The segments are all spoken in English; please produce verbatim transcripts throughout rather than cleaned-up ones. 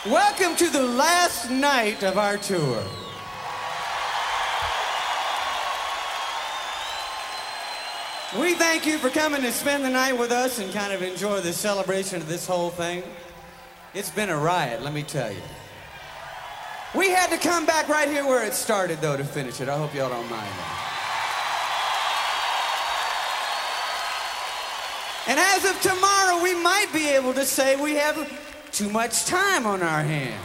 Welcome to the last night of our tour. We thank you for coming to spend the night with us and kind of enjoy the celebration of this whole thing. It's been a riot, let me tell you. We had to come back right here where it started, though, to finish it. I hope y'all don't mind that. And as of tomorrow, we might be able to say we have too much time on our hands.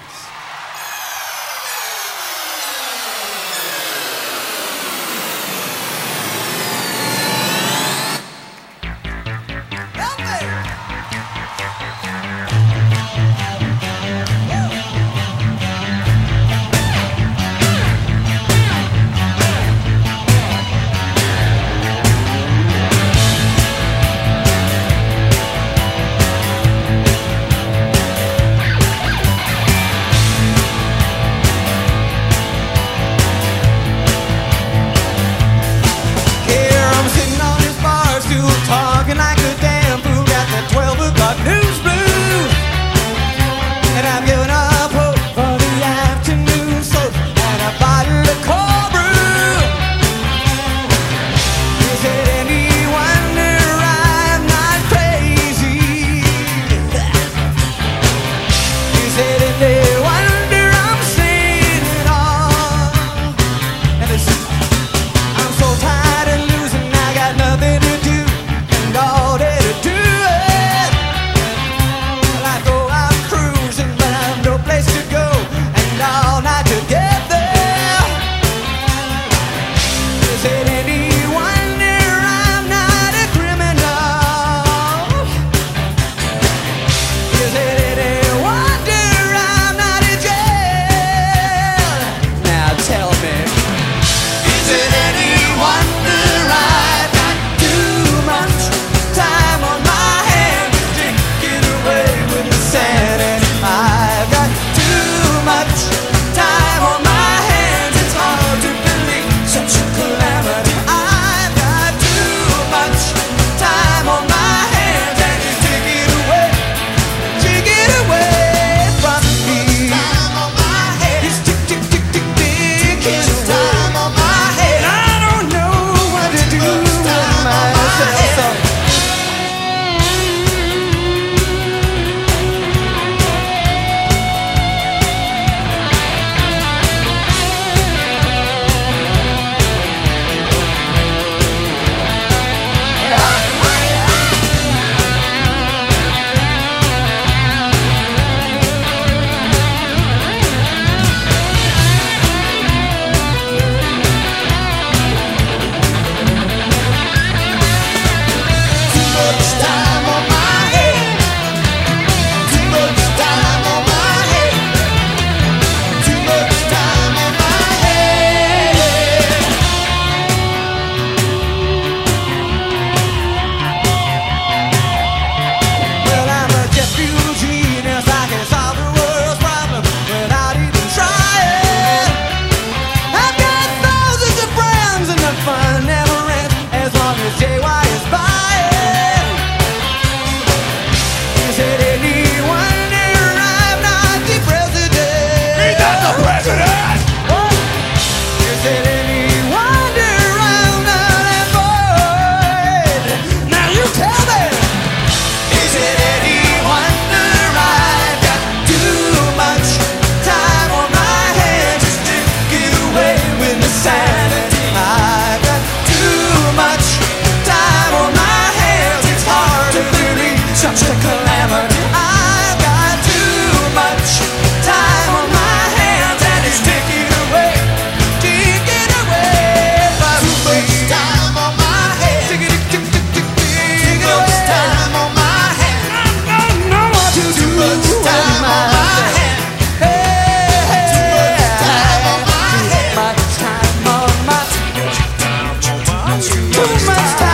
Too much time.